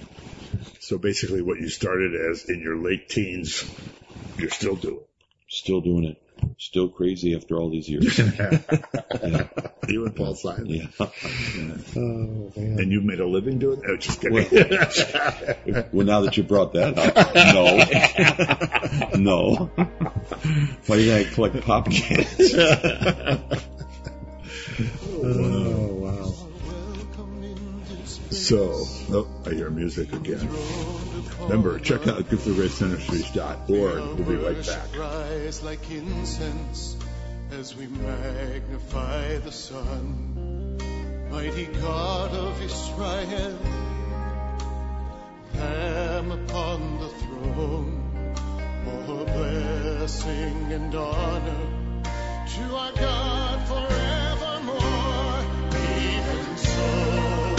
S2: So basically what you started as in your late teens, you're still doing.
S4: Still doing it. Still crazy after all these years. Yeah.
S2: You and Paul Simon.
S4: Yeah.
S3: Oh man.
S2: And you've made a living doing it? Oh, just kidding.
S4: Well, now that you brought that up, no. No. Why do you think I collect pop cans?
S3: Oh wow.
S2: So, oh, I hear music again. Remember, check out gift of grace ministries dot org. We'll be right back.
S5: Rise like incense as we magnify the Son, mighty God of Israel, Lamb upon the throne, all blessing and honor to our God forevermore. Even so,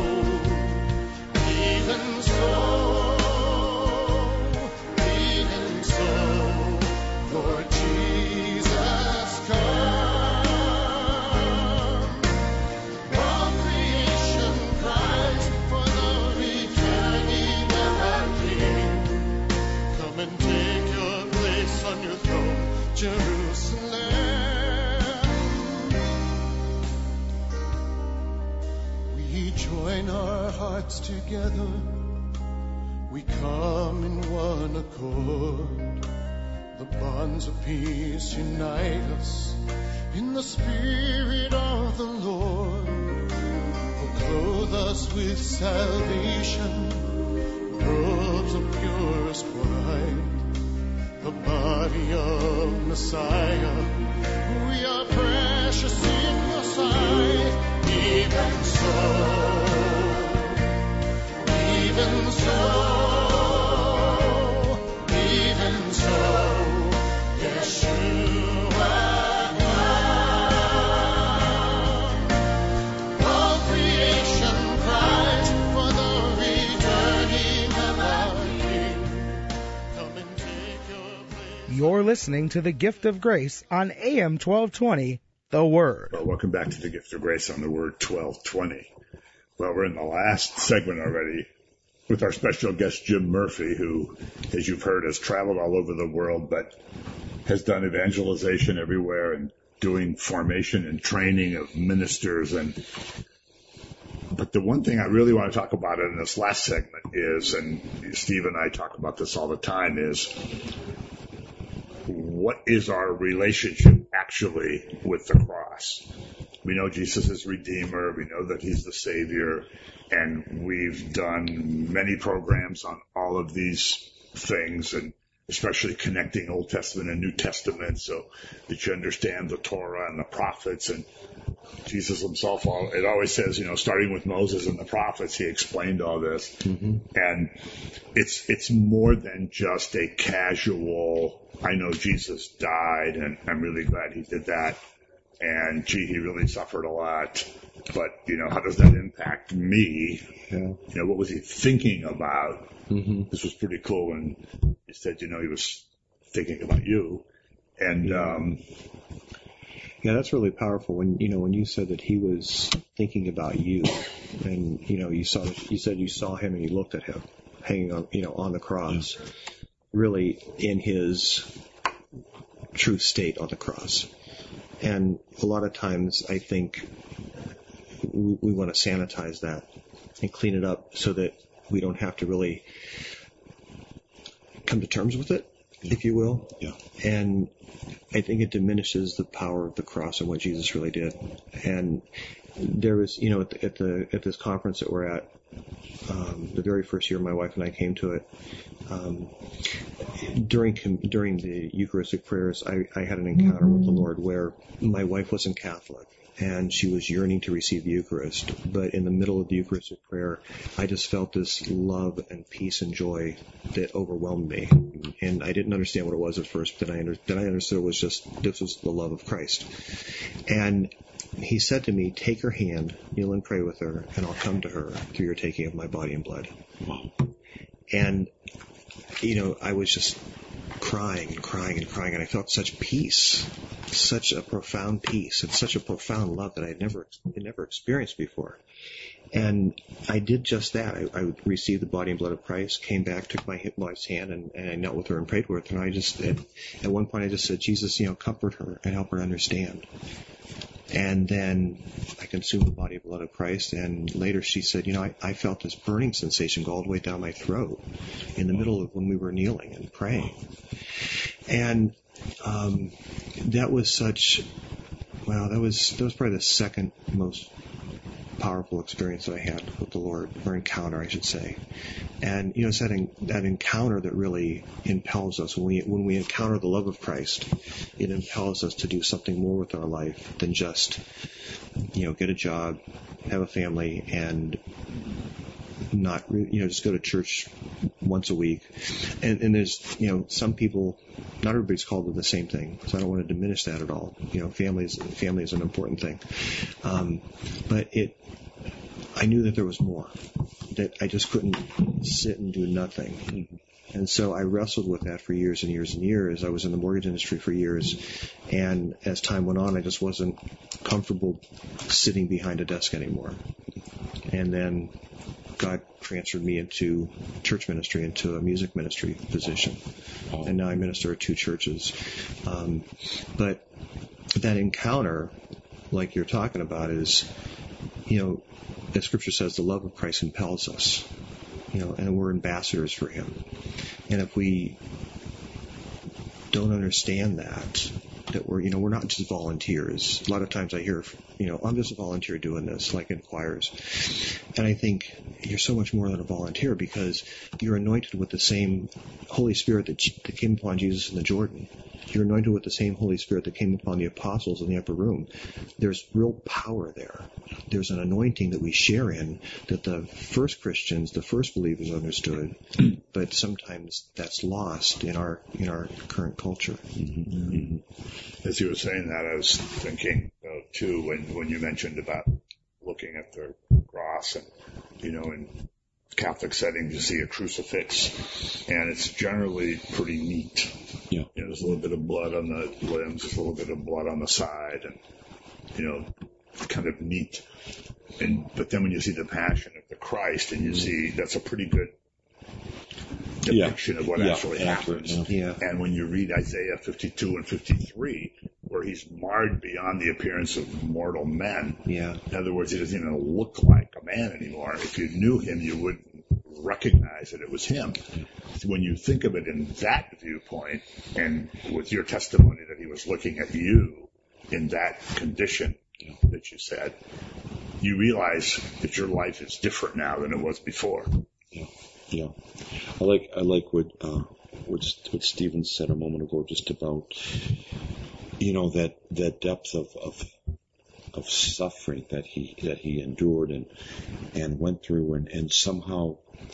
S5: even so, even so, Lord Jesus, come. All creation cries for the returning of our King. Come and take your place on your throne, Jerusalem. We join our hearts together, we come in one accord. The bonds of peace unite us in the Spirit of the Lord, who clothe us with salvation, robes of purest white, the body of Messiah. We are precious in your sight. Even so, even so, even so, Yeshua come. All creation cries for the returning of our King. Come and take your place.
S6: You're listening to the Gift of Grace on A M twelve twenty, The Word.
S2: Well, welcome back to the Gift of Grace on the Word twelve twenty. Well, we're in the last segment already with our special guest, Jim Murphy, who, as you've heard, has traveled all over the world, but has done evangelization everywhere and doing formation and training of ministers. And but the one thing I really want to talk about in this last segment is, and Steve and I talk about this all the time, is what is our relationship actually with the cross? We know Jesus is Redeemer. We know that He's the Savior. And we've done many programs on all of these things, and especially connecting Old Testament and New Testament so that you understand the Torah and the prophets. And Jesus Himself, it always says, you know, starting with Moses and the prophets, He explained all this. Mm-hmm. And it's it's more than just a casual, I know Jesus died, and I'm really glad He did that. And, gee, He really suffered a lot. But, you know, how does that impact me? Yeah. You know, what was He thinking about? Mm-hmm. This was pretty cool when He said, you know, He was thinking about you. And,
S3: yeah.
S2: um,
S3: yeah, that's really powerful. When, you know, when you said that He was thinking about you, and, you know, you saw, you said you saw Him and you looked at Him hanging on, you know, on the cross, really in His true state on the cross. And a lot of times I think we, we want to sanitize that and clean it up so that we don't have to really come to terms with it, if you will.
S4: Yeah.
S3: And I think it diminishes the power of the cross and what Jesus really did. And there was, you know, at the, at, the, at this conference that we're at, um, the very first year my wife and I came to it, um, during during the Eucharistic prayers, I, I had an encounter with the Lord where my wife wasn't Catholic and she was yearning to receive the Eucharist. But in the middle of the Eucharistic prayer, I just felt this love and peace and joy that overwhelmed me. And I didn't understand what it was at first, but then I, under, then I understood it was just, this was the love of Christ. And He said to me, take her hand, kneel and pray with her, and I'll come to her through your taking of my body and blood.
S4: Wow.
S3: And, you know, I was just crying and crying and crying, and I felt such peace, such a profound peace, and such a profound love that I had never, never experienced before. And I did just that. I, I received the body and blood of Christ, came back, took my wife's hand, and, and I knelt with her and prayed with her. And I just, at, at one point, I just said, Jesus, you know, comfort her and help her understand. And then I consumed the body and blood of Christ, and later she said, you know, I, I felt this burning sensation go all the way down my throat in the middle of when we were kneeling and praying. And um, that was such, wow, that was that was probably the second most powerful experience that I had with the Lord, or encounter, I should say. And, you know, it's that, en- that encounter that really impels us. When we, when we encounter the love of Christ, it impels us to do something more with our life than just, you know, get a job, have a family, and not, re- you know, just go to church once a week. And, and there's, you know, some people, not everybody's called to the same thing, so I don't want to diminish that at all. You know, family is, family is an important thing. Um, but it, I knew that there was more, that I just couldn't sit and do nothing. And so I wrestled with that for years and years and years. I was in the mortgage industry for years, and as time went on, I just wasn't comfortable sitting behind a desk anymore. And then God transferred me into church ministry, into a music ministry position. And now I minister at two churches. Um, but that encounter, like you're talking about, is, you know, as Scripture says, the love of Christ impels us, you know, and we're ambassadors for Him. And if we don't understand that, that we're, you know, we're not just volunteers. A lot of times I hear, you know, I'm just a volunteer doing this, like in choirs. And I think you're so much more than a volunteer, because you're anointed with the same Holy Spirit that, that came upon Jesus in the Jordan. You're anointed with the same Holy Spirit that came upon the apostles in the upper room. There's real power there. There's an anointing that we share in that the first Christians, the first believers understood, but sometimes that's lost in our in our current culture.
S2: Mm-hmm. Mm-hmm. As you were saying that, I was thinking uh, too when when you mentioned about looking at the cross, and you know, in Catholic settings you see a crucifix, and it's generally pretty neat.
S4: Yeah.
S2: You know, there's a little bit of blood on the limbs, there's a little bit of blood on the side, and you know, kind of neat. And but then when you see the Passion of the Christ, and you see that's a pretty good depiction
S4: yeah.
S2: of what
S4: yeah.
S2: actually
S4: Accurate,
S2: happens.
S3: Yeah.
S2: And when you read Isaiah fifty-two and fifty-three, where he's marred beyond the appearance of mortal men.
S3: Yeah.
S2: In other words, he doesn't even look like a man anymore. If you knew him, you wouldn't recognize that it was him. When you think of it in that viewpoint, and with your testimony that he was looking at you in that condition that you said, you realize that your life is different now than it was before.
S4: Yeah, yeah. I like I like what uh, what what Stephen said a moment ago, just about, you know, that that depth of of of suffering that he that he endured and and went through, and and somehow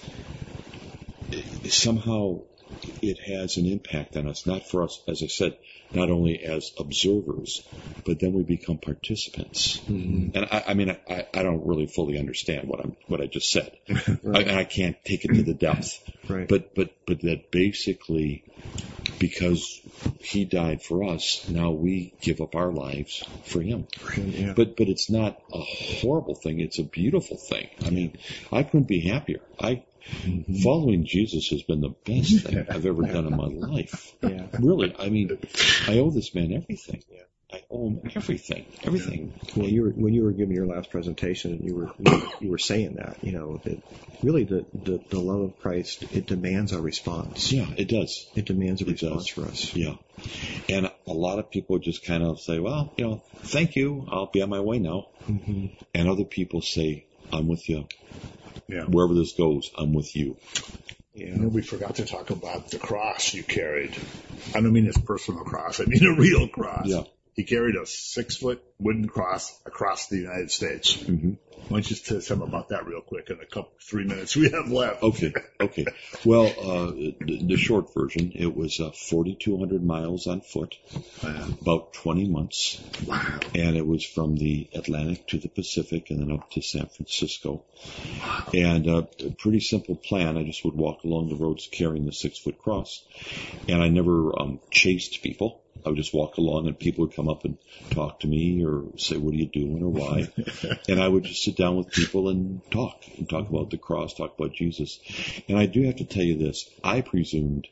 S4: somehow it has an impact on us, not for us, as I said, not only as observers, but then we become participants. Mm-hmm. And I, I mean, I, I don't really fully understand what I'm, what I just said. Right. I, and I can't take it to the depth.
S3: Right.
S4: But, but, but that basically, because he died for us, now we give up our lives for him.
S3: For him, yeah.
S4: But, but it's not a horrible thing. It's a beautiful thing. I mean, I couldn't be happier. I, Mm-hmm. Following Jesus has been the best thing I've ever done in my life.
S3: Yeah.
S4: Really, I mean, I owe this man everything. Yeah. I owe him everything, everything.
S3: Well, you were, when you were giving your last presentation, you were you were, you were saying that, you know, that really the, the, the love of Christ, it demands a response.
S4: Yeah, it does.
S3: It demands a
S4: it
S3: response
S4: does.
S3: for us.
S4: Yeah. And a lot of people just kind of say, well, you know, thank you, I'll be on my way now. Mm-hmm. And other people say, I'm with you.
S2: Yeah.
S4: Wherever this goes, I'm with you.
S2: Yeah. You know, we forgot to talk about the cross you carried. I don't mean his personal cross. I mean a real cross.
S4: Yeah.
S2: He carried a six-foot wooden cross across the United States. Mm-hmm. Why don't you tell us something about that real quick in the couple, three minutes we have left?
S4: Okay, okay. Well, uh, the, the short version, it was uh, forty-two hundred miles on foot,
S2: wow.
S4: about twenty months.
S2: Wow.
S4: And it was from the Atlantic to the Pacific and then up to San Francisco. Wow. And uh, a pretty simple plan. I just would walk along the roads carrying the six-foot cross. And I never um, chased people. I would just walk along and people would come up and talk to me or say, what are you doing or why? And I would just sit down with people and talk and talk about the cross, talk about Jesus. And I do have to tell you this. I presumed,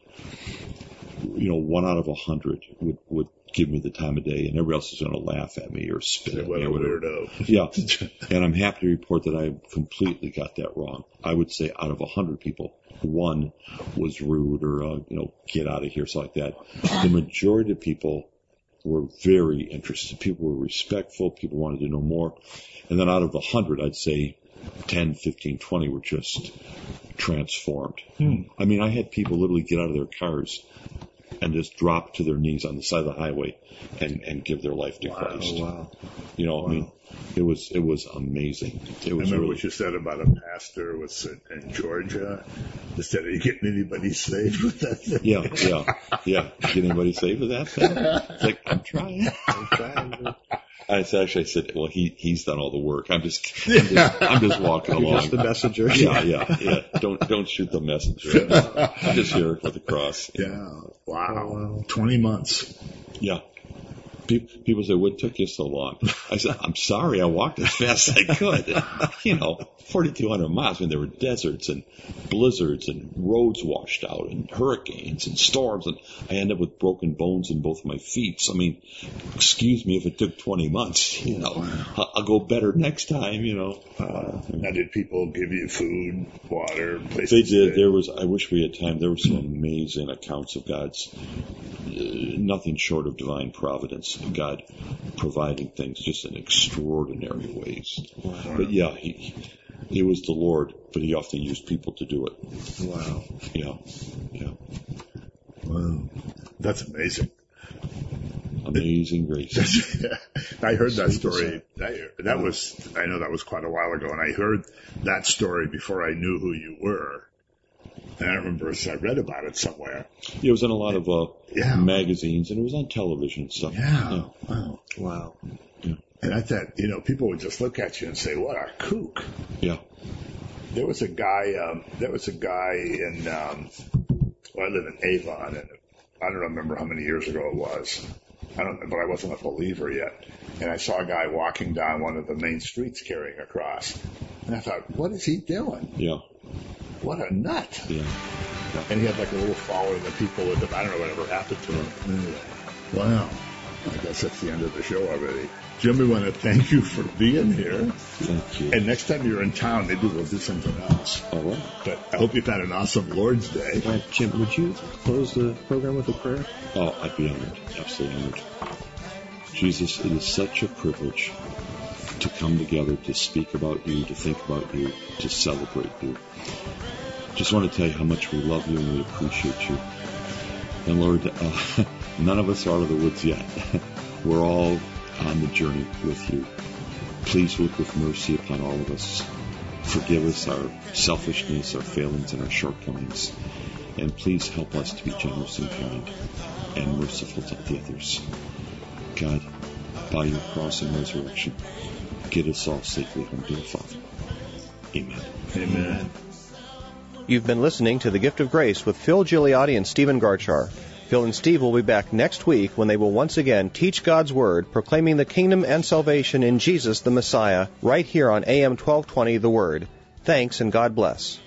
S4: you know, one out of a hundred would, would give me the time of day and everybody else is going to laugh at me or spit at
S2: what
S4: me
S2: a
S4: or whatever.
S2: Weirdo.
S4: Yeah. And I'm happy to report that I completely got that wrong. I would say out of a hundred people, one was rude or, uh, you know, get out of here, something like that. The majority of people were very interested. People were respectful. People wanted to know more. And then out of the hundred, I'd say ten, fifteen, twenty were just transformed.
S2: Hmm.
S4: I mean, I had people literally get out of their cars and just drop to their knees on the side of the highway and, and give their life to
S2: Wow,
S4: Christ.
S3: wow.
S4: You know,
S2: Wow.
S4: I mean, it was it was amazing. It
S2: I
S4: was
S2: remember
S4: really,
S2: what you said about a pastor was in, in Georgia. Instead of getting anybody saved with that thing.
S4: yeah, yeah, yeah. Get anybody saved with that thing? It's like, I'm trying.
S3: I'm trying.
S4: I said, actually, I said, well, he he's done all the work. I'm just, I'm just, I'm just walking
S3: You're
S4: along.
S3: just the messenger.
S4: Yeah, yeah, yeah. Don't don't shoot the messenger. I'm just here with the cross.
S2: Yeah. Wow. twenty months.
S4: Yeah. Pe- People say, what took you so long? I said, I'm sorry, I walked as fast as I could. You know, forty-two hundred miles. I mean, there were deserts and blizzards and roads washed out and hurricanes and storms. And I ended up with broken bones in both my feet. So, I mean, excuse me if it took twenty months. You know, I'll, I'll go better next time, you know.
S2: Uh, now, did people give you food, water, places
S4: They
S2: to
S4: did.
S2: stay?
S4: There was, I wish we had time. There were some amazing accounts of God's, uh, nothing short of divine providence, God providing things just in extraordinary ways.
S3: Wow.
S4: But yeah, he, it was the Lord, but he often used people to do it.
S3: Wow.
S4: Yeah, yeah.
S2: Wow. That's amazing.
S4: Amazing grace.
S2: I heard that story. That, that was, I know that was quite a while ago, and I heard that story before I knew who you were. And I remember I read about it somewhere.
S4: It was in a lot of uh,
S2: Yeah.
S4: magazines, and it was on television and stuff.
S2: Yeah. Wow.
S3: Wow.
S2: And I thought, you know, people would just look at you and say, what a kook.
S4: Yeah.
S2: There was a guy, um, there was a guy in, um, well, I live in Avon, and I don't remember how many years ago it was. I don't, but I wasn't a believer yet. And I saw a guy walking down one of the main streets carrying a cross. And I thought, what is he doing?
S4: Yeah.
S2: What a nut.
S4: Yeah.
S2: And he had like a little following of people with him. I don't know whatever happened to him. Anyway, wow. I guess that's the end of the show already. Jim, we want to thank you for being here.
S4: Thank you.
S2: And next time you're in town, maybe we'll do something else.
S4: All right.
S2: But I hope you've had an awesome Lord's Day.
S3: Uh, Jim, would you close the program with a prayer?
S4: Oh, I'd be honored. Absolutely honored. Jesus, it is such a privilege to come together to speak about you, to think about you, to celebrate you. Just want to tell you how much we love you and we appreciate you. And Lord, uh, none of us are out of the woods yet. We're all on the journey with you. Please look with mercy upon all of us. Forgive us our selfishness, our failings, and our shortcomings. And please help us to be generous and kind and merciful to the others. God, by your cross and resurrection, get us all safely home to the Father. Amen.
S2: Amen.
S1: You've been listening to The Gift of Grace with Phil Gigliotti and Stephen Garchar. Phil and Steve will be back next week when they will once again teach God's Word, proclaiming the kingdom and salvation in Jesus the Messiah, right here on A M twelve twenty The Word. Thanks and God bless.